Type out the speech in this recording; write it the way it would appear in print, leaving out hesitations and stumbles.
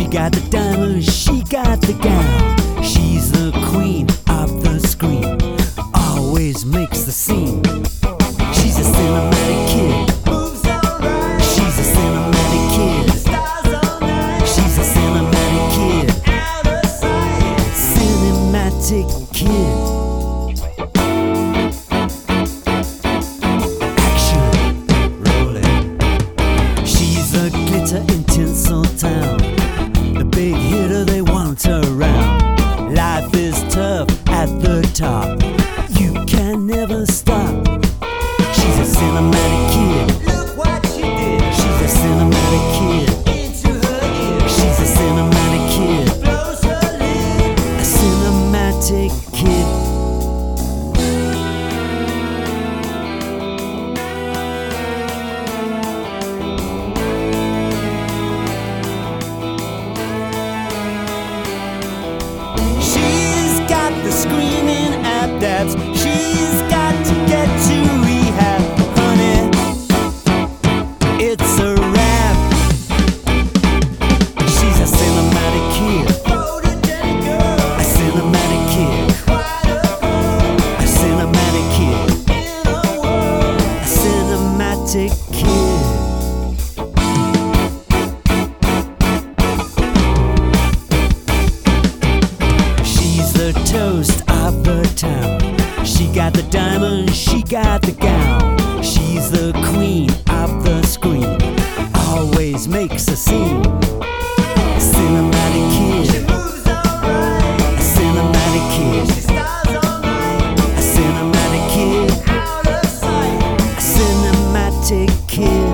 got the diamond, she got the gown. She's the queen of the screen, always makes the scene. She's a cinematic kid. She's a cinematic kid. She's a cinematic kid. Cinematic kid. In Tinseltown, the big hitter, they want her around. Life is tough at the top, you can never stop. She's a cinematic kid. Look what she did. She's a cinematic kid. Into her ear. She's a cinematic kid. Blows her lid. A cinematic kid. The screaming at dabs. She's got to get to rehab, honey. It's a wrap. She's a cinematic kid. A cinematic kid. A cinematic kid. A cinematic kid. Toast of the town. She got the diamond, she got the gown. She's the queen of the screen, always makes a scene. A cinematic kid. A cinematic kid. A cinematic kid. A cinematic kid.